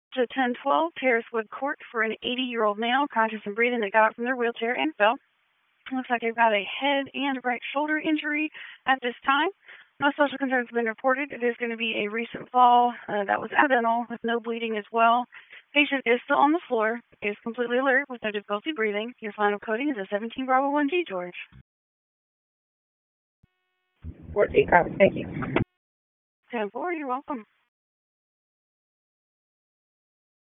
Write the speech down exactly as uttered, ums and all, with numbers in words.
To ten twelve Terracewood Court for an eighty-year-old male, conscious and breathing, that got up from their wheelchair and fell. Looks like they've got a head and right shoulder injury at this time. No social concerns have been reported. It is going to be a recent fall uh, that was accidental with no bleeding as well. Patient is still on the floor, is completely alert with no difficulty breathing. Your final coding is a seventeen Bravo one G, George. fourteen copy. Thank you. ten four, you're welcome.